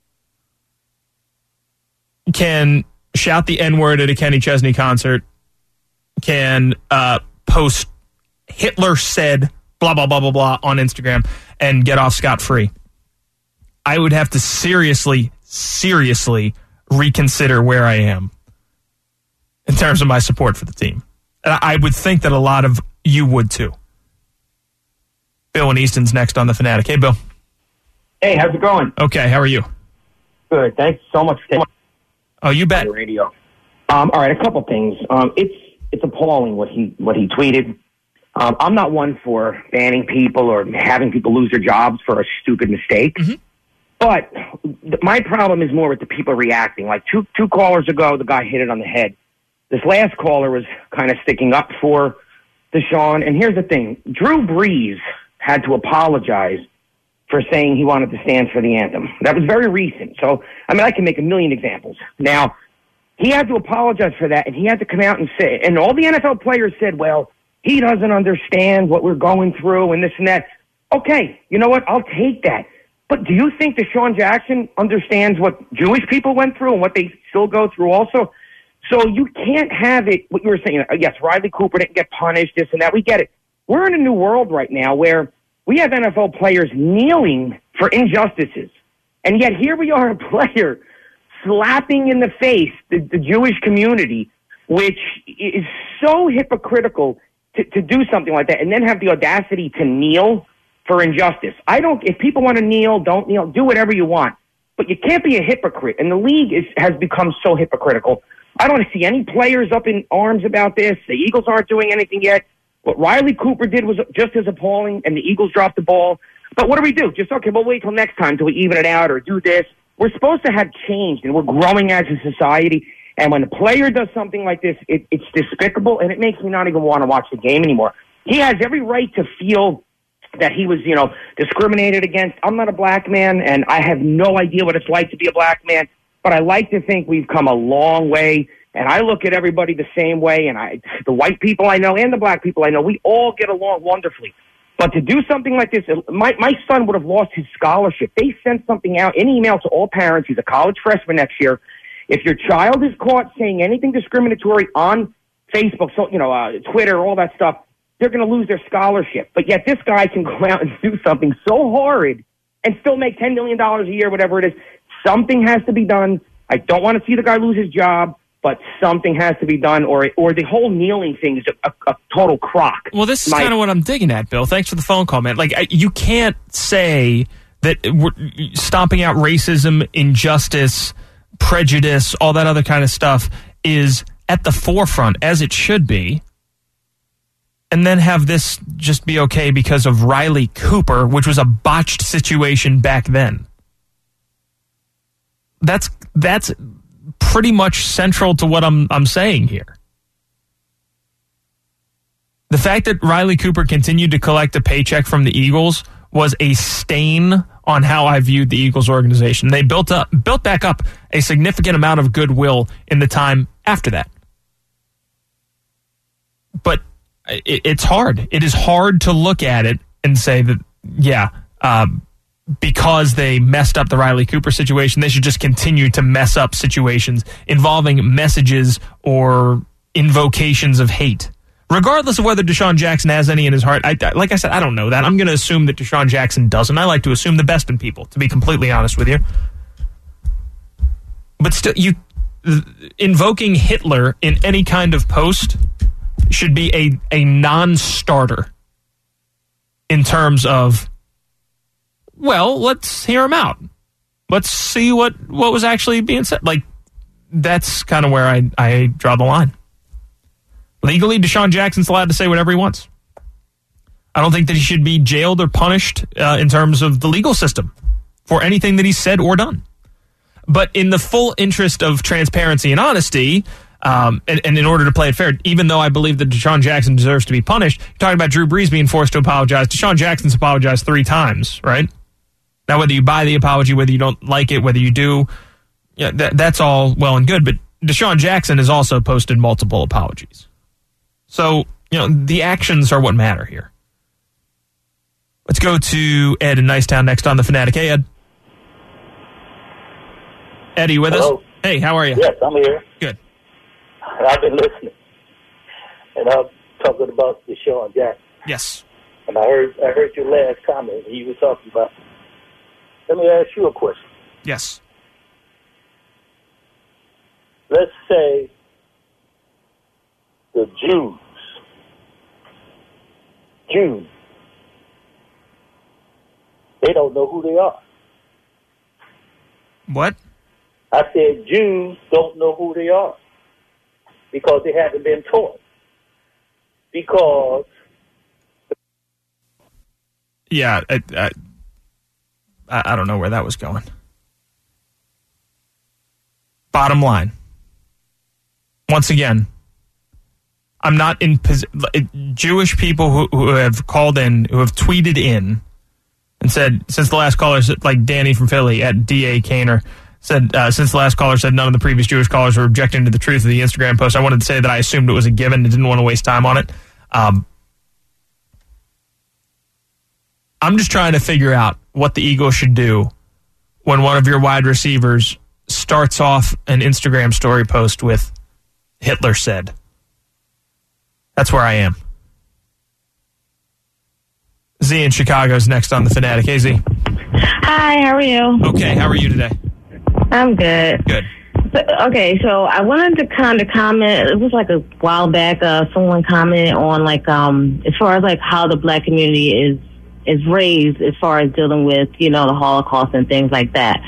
can shout the N-word at a Kenny Chesney concert, can uh, post Hitler said blah, blah, blah, blah, blah on Instagram and get off scot-free, I would have to seriously, seriously reconsider where I am in terms of my support for the team. And I would think that a lot of you would too. Bill in Easton's next on The Fanatic. Hey, Bill. Hey, how's it going? Okay, how are you? Good. Thanks so much for taking Oh, you bet. the radio. Um, all right, a couple things. Um, it's it's appalling what he what he tweeted. Um, I'm not one for banning people or having people lose their jobs for a stupid mistake. Mm-hmm. But th- my problem is more with the people reacting. Like two two callers ago, the guy hit it on the head. This last caller was kind of sticking up for Deshaun. And here's the thing. Drew Brees had to apologize for saying he wanted to stand for the anthem. That was very recent. So, I mean, I can make a million examples. Now, he had to apologize for that, and he had to come out and say, and all the N F L players said, well, he doesn't understand what we're going through and this and that. Okay, you know what? I'll take that. But do you think Deshaun Jackson understands what Jewish people went through and what they still go through also? So you can't have it, what you were saying, yes, Riley Cooper didn't get punished, this and that. We get it. We're in a new world right now where we have N F L players kneeling for injustices. And yet here we are, a player slapping in the face the, the Jewish community, which is so hypocritical to, to do something like that and then have the audacity to kneel for injustice. I don't, if people want to kneel, don't kneel, do whatever you want. But you can't be a hypocrite. And the league is, has become so hypocritical. I don't see any players up in arms about this. The Eagles aren't doing anything yet. What Riley Cooper did was just as appalling, and the Eagles dropped the ball. But what do we do? Just, okay, we'll wait till next time till we even it out or do this. We're supposed to have changed, and we're growing as a society. And when a player does something like this, it, it's despicable, and it makes me not even want to watch the game anymore. He has every right to feel that he was, you know, discriminated against. I'm not a black man, and I have no idea what it's like to be a black man, but I like to think we've come a long way, and I look at everybody the same way, and I, the white people I know and the black people I know, we all get along wonderfully. But to do something like this, my, my son would have lost his scholarship. They sent something out in email to all parents. He's a college freshman next year. If your child is caught saying anything discriminatory on Facebook, so you know, uh, Twitter, all that stuff, they're going to lose their scholarship. But yet this guy can go out and do something so horrid and still make ten million dollars a year, whatever it is. Something has to be done. I don't want to see the guy lose his job, but something has to be done, or or the whole kneeling thing is a, a, a total crock. Well, this is My, kind of what I'm digging at, Bill. Thanks for the phone call, man. Like, I, you can't say that we're stomping out racism, injustice, prejudice, all that other kind of stuff is at the forefront, as it should be, and then have this just be okay because of Riley Cooper, which was a botched situation back then. That's that's pretty much central to what I'm I'm saying here. The fact that Riley Cooper continued to collect a paycheck from the Eagles was a stain on how I viewed the Eagles organization. They built up, built back up a significant amount of goodwill in the time after that. But it, it's hard. It is hard to look at it and say that, yeah, um, because they messed up the Riley Cooper situation, they should just continue to mess up situations involving messages or invocations of hate. Regardless of whether Deshaun Jackson has any in his heart, I, like I said, I don't know that. I'm going to assume that Deshaun Jackson doesn't. I like to assume the best in people, to be completely honest with you. But still, you invoking Hitler in any kind of post should be a, a non-starter in terms of, well, let's hear him out. Let's see what, what was actually being said. Like, that's kind of where I, I draw the line. Legally, Deshaun Jackson's allowed to say whatever he wants. I don't think that he should be jailed or punished uh, in terms of the legal system for anything that he's said or done. But in the full interest of transparency and honesty, um, and, and in order to play it fair, even though I believe that Deshaun Jackson deserves to be punished, you're talking about Drew Brees being forced to apologize. Deshaun Jackson's apologized three times, right? Now, whether you buy the apology, whether you don't like it, whether you do, yeah, that, that's all well and good. But Deshaun Jackson has also posted multiple apologies. So, you know, the actions are what matter here. Let's go to Ed in Nicetown next on The Fanatic. Hey, Ed. Ed, are you with Hello. us? Hey, how are you? Yes, I'm here. Good. I've been listening. And I'm talking about Deshaun Jackson. Yes. And I heard I heard your last comment. He was talking about. Let me ask you a question. Yes. Let's say the Jews, Jews, they don't know who they are. What? I said Jews don't know who they are because they haven't been taught. Because Yeah, I, I, I don't know where that was going. Bottom line. Once again, I'm not in posi- Jewish people who, who have called in, who have tweeted in and said, since the last caller, like Danny from Philly at D A Kaner, said, uh, since the last caller said none of the previous Jewish callers were objecting to the truth of the Instagram post, I wanted to say that I assumed it was a given and didn't want to waste time on it. Um, I'm just trying to figure out what the Eagles should do when one of your wide receivers starts off an Instagram story post with Hitler said. That's where I am. Z in Chicago's next on The Fanatic. Hey, Z. Hi, how are you? Okay, how are you today? I'm good. Good. So, okay, so I wanted to kind of comment. It was like a while back. Uh, someone commented on like um, as far as like how the black community is is raised as far as dealing with, you know, the Holocaust and things like that.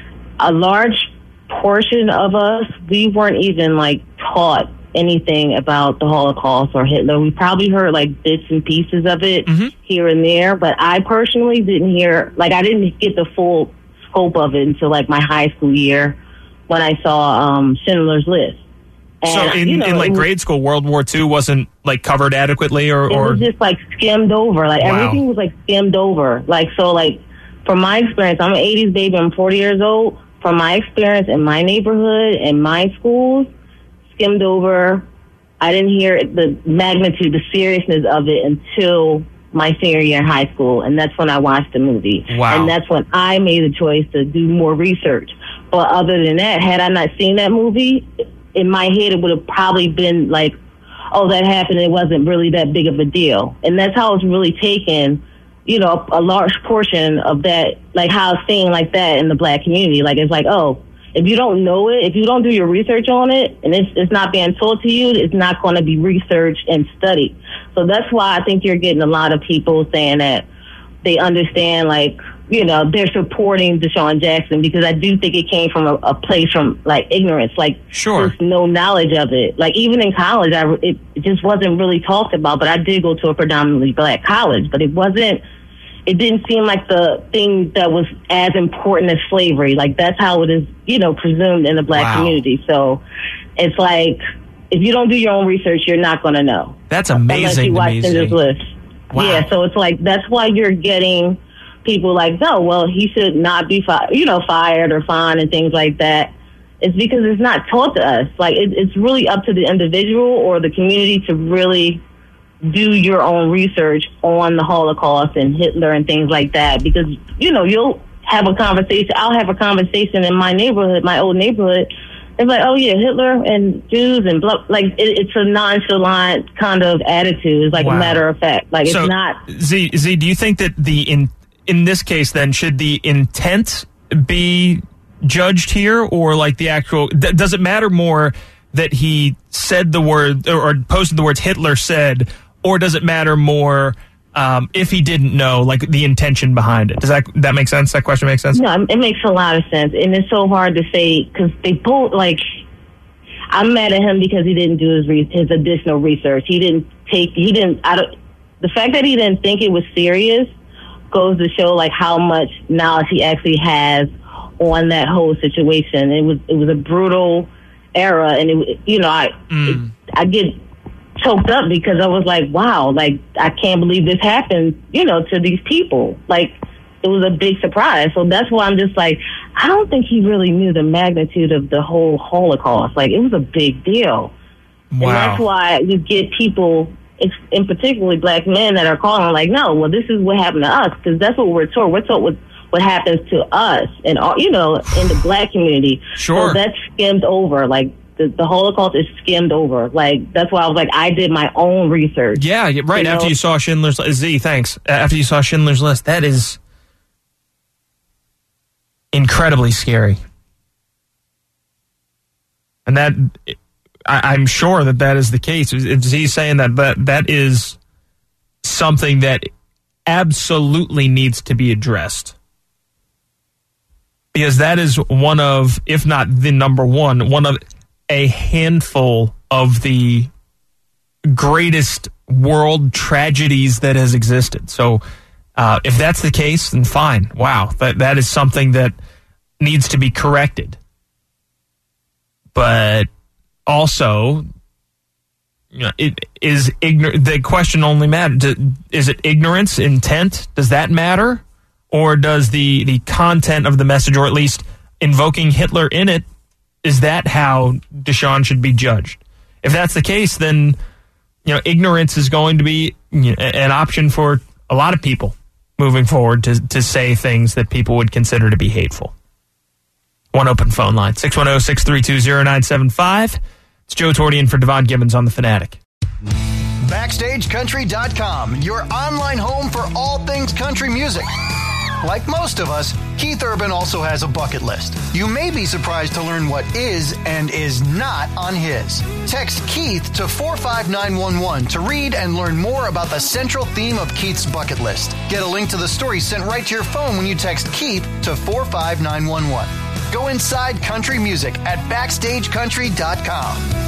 A large portion of us, we weren't even like taught anything about the Holocaust or Hitler. We probably heard like bits and pieces of it mm-hmm. here and there, but I personally didn't hear, like I didn't get the full scope of it until like my high school year when I saw um, Schindler's List. And, so in, you know, in like was, grade school, World War Two wasn't like covered adequately, or, or... it was just like skimmed over. Like wow. Everything was like skimmed over. Like so, like from my experience, I'm an eighties baby. I'm forty years old. From my experience in my neighborhood and my schools, skimmed over. I didn't hear the magnitude, the seriousness of it until my senior year in high school, and that's when I watched the movie. Wow. And that's when I made the choice to do more research. But other than that, had I not seen that movie, in my head it would have probably been like, oh, that happened, it wasn't really that big of a deal. And that's how it's really taken, you know, a large portion of that, like how it's seen like that in the black community. Like, it's like, oh, if you don't know it, if you don't do your research on it, and it's, it's not being told to you, it's not going to be researched and studied. So that's why I think you're getting a lot of people saying that they understand, like, you know, they're supporting Deshaun Jackson, because I do think it came from a, a place from, like, ignorance, like, sure. just no knowledge of it. Like, even in college, I, it, it just wasn't really talked about, but I did go to a predominantly black college, but it wasn't, it didn't seem like the thing that was as important as slavery. Like, that's how it is, you know, presumed in the black wow. community. So it's like, if you don't do your own research, you're not going to know. That's amazing. Unless you watch Schindler's List. Wow. Yeah, so it's like, that's why you're getting people like, no, well, he should not be, fi- you know, fired or fined and things like that. It's because it's not taught to us. Like, it, it's really up to the individual or the community to really do your own research on the Holocaust and Hitler and things like that. Because, you know, you'll have a conversation. I'll have a conversation in my neighborhood, my old neighborhood. It's like, oh, yeah, Hitler and Jews and blah. Like, it, it's a nonchalant kind of attitude. It's like wow. a matter of fact. Like, so, it's not. Z, Z, do you think that the, in, in this case, then, should the intent be judged here, or like the actual, th- does it matter more that he said the word or, or posted the words Hitler said, or does it matter more um, if he didn't know, like the intention behind it? Does that that make sense? That question makes sense? No, it makes a lot of sense, and it's so hard to say because they both, like, I'm mad at him because he didn't do his re- his additional research. He didn't take, he didn't, I don't, the fact that he didn't think it was serious goes to show like how much knowledge he actually has on that whole situation. It was it was a brutal era, and it you know I mm. it, I get choked up because I was like, wow, like I can't believe this happened, you know, to these people. Like it was a big surprise. So that's why I'm just like, I don't think he really knew the magnitude of the whole Holocaust. Like it was a big deal. Wow. And that's why you get people, in particularly black men, that are calling like, no, well, this is what happened to us, because that's what we're taught. We're taught what what happens to us and all, you know, in the black community. Sure. So that's skimmed over. Like the, the Holocaust is skimmed over. Like that's why I was like, I did my own research. Yeah, right. You After know? you saw Schindler's List, Z, thanks. After you saw Schindler's List, that is incredibly scary. And that, I, I'm sure that that is the case. Is he saying that, that that is something that absolutely needs to be addressed? Because that is one of, if not the number one, one of a handful of the greatest world tragedies that has existed. So uh, if that's the case, then fine. Wow, that that is something that needs to be corrected. But also, you know, it is ignor- the question only matters. Is it ignorance, intent? Does that matter? Or does the, the content of the message, or at least invoking Hitler in it, is that how Deshaun should be judged? If that's the case, then you know ignorance is going to be you know, an option for a lot of people moving forward to, to say things that people would consider to be hateful. One open phone line, six one zero, six three two, zero nine seven five. It's Joe Tortian for Devon Gibbons on The Fanatic. Backstage Country dot com, your online home for all things country music. Like most of us, Keith Urban also has a bucket list. You may be surprised to learn what is and is not on his. Text Keith to four five nine one one to read and learn more about the central theme of Keith's bucket list. Get a link to the story sent right to your phone when you text Keith to four five nine one one. Go inside country music at Backstage Country dot com.